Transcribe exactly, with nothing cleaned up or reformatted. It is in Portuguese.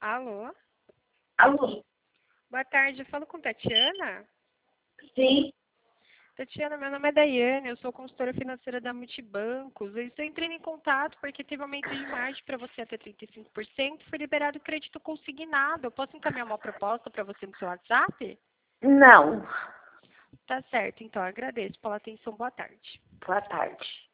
Alô? Alô? Boa tarde, eu falo com Tatiana? Sim. Tatiana, meu nome é Daiane, eu sou consultora financeira da Multibancos. Eu estou entrando em contato porque teve aumento de margem para você até trinta e cinco por cento, foi liberado crédito consignado. Eu posso encaminhar uma proposta para você no seu WhatsApp? Não. Tá certo, então agradeço pela atenção. Boa tarde. Boa tarde.